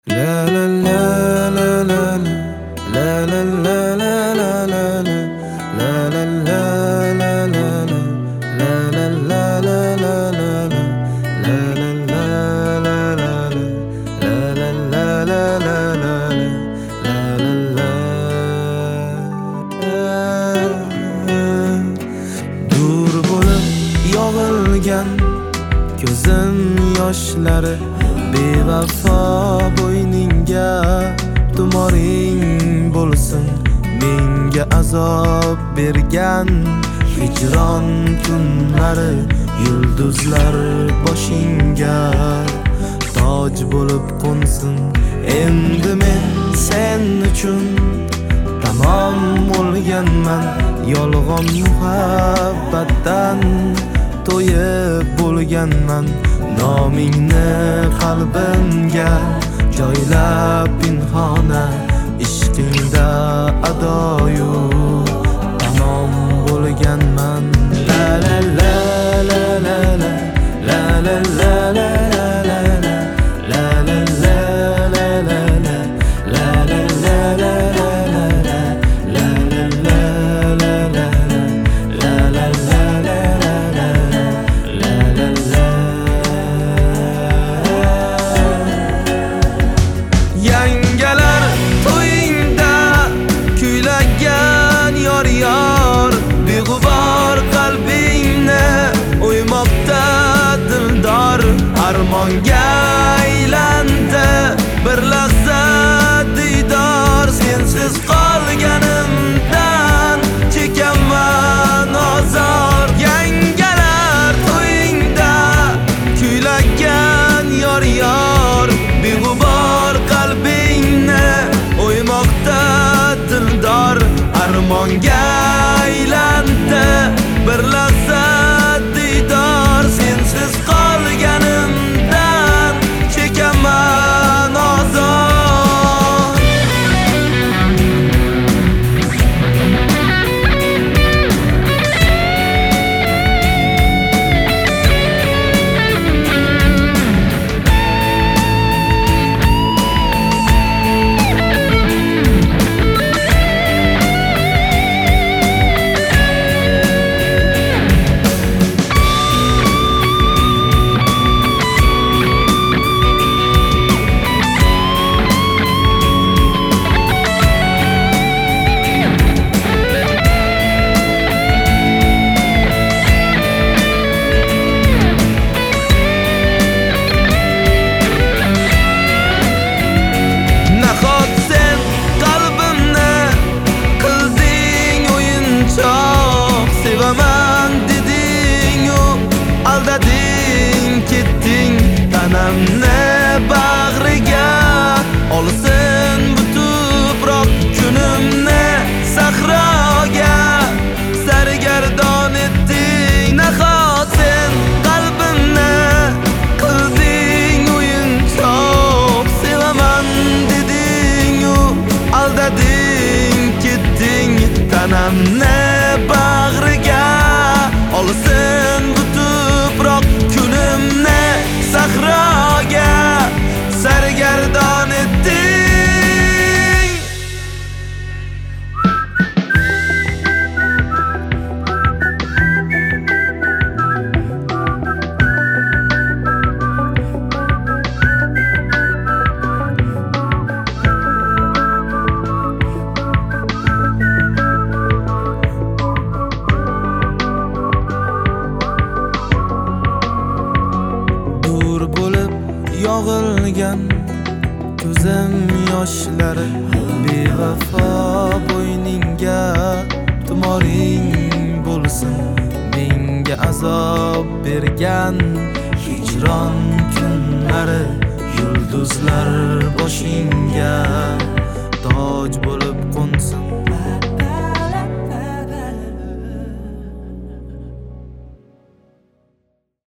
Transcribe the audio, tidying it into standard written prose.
La la la la la la la la la la la la la la la la la la la dur bo'lib yog'ilgan ko'zim yoshlari bevafo bo'yningga tumoring bo'lsin. Menga azob bergan hijron kunlari yulduzlar boshingga toj bo'lib qo'nsin. Endi men sen uchun tamom bo'lganman, yolg'on muhabbatdan to'yib bo'lganman. Nomingni qalbimga joylab pinhona, ishqingda adoyu tamom bo'lganman. La la la la la la la la la la la la la la yangalar to'yingda kuylagan yor yor, beg'ubor qalbingni o'ymoqda dildor. Armonga aylandi bir lahza diydor, sensiz qolganimdan chekaman ozor. Yangalar to'yingda kuylagan yor yor, beg'ubor qalbingni o'ymoqda dildor. Armonga aylandi bir lahza diydor, sensiz qolganimdan chekaman ozor. Sevaman deding-u, aldading ketding. Tanamni bag'riga olsin bu tuproq, kunimni sahroga sargardon etding. Nahot sen qalbimni qilding o'yinchoq, sevaman deding-u, aldading ketding. Tanamni bag'riga olsin bu tuproq, kunimni sahroga sargardon etding. Yog'ilgan ko'zim yoshlari bevafo bo'yningga tumoring bo'lsin. Menga azob bergan hijron kunlari yulduzlar boshingga